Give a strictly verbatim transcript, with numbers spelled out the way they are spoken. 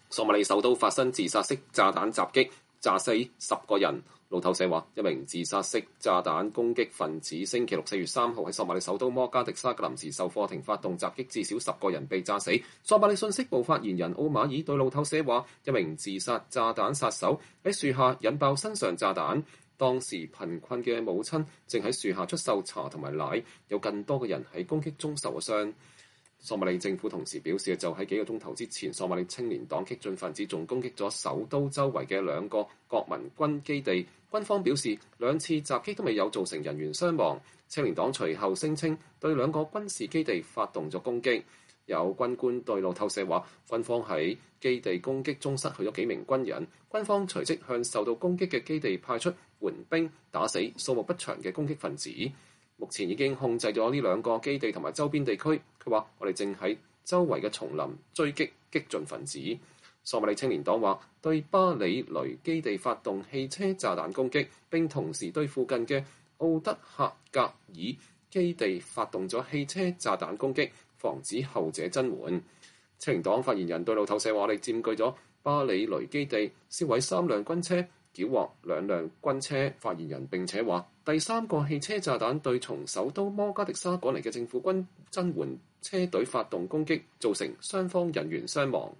索馬里首都發生自殺式炸彈襲擊，炸死十個人。路透社話，一名自殺式炸彈攻擊分子星期六四月三號喺索馬里首都摩加迪沙嘅臨時授課亭發動襲擊，至少十個人被炸死。索馬里信息部發言人奧馬爾對路透社話，一名自殺炸彈殺手喺樹下引爆身上炸彈，當時貧困嘅母親正喺樹下出售茶同埋奶，有更多嘅人喺攻擊中受咗傷。索馬里政府同時表示，就喺幾個鐘頭之前，索馬里青年黨激進分子仲攻擊咗首都周圍嘅兩個國民軍基地。軍方表示，兩次襲擊都未有造成人員傷亡。青年黨隨後聲稱對兩個軍事基地發動咗攻擊。有軍官對路透社話，軍方喺基地攻擊中失去咗幾名軍人。軍方隨即向受到攻擊嘅基地派出援兵，打死數目不詳嘅攻擊分子。目前已經控制咗呢兩個基地同埋周邊地區。佢話：我哋正喺周圍嘅叢林追擊激進分子。索馬里青年黨話對巴里雷基地發動汽車炸彈攻擊，並同時對附近嘅奧德克格爾基地發動咗汽車炸彈攻擊，防止後者增援。青年黨發言人對路透社話：我哋佔據咗巴里雷基地，燒毀三輛軍車，繳獲兩輛軍車。發言人並且話，第三個汽車炸彈對從首都摩加迪沙趕嚟嘅政府軍增援車隊發動攻擊，造成雙方人員傷亡。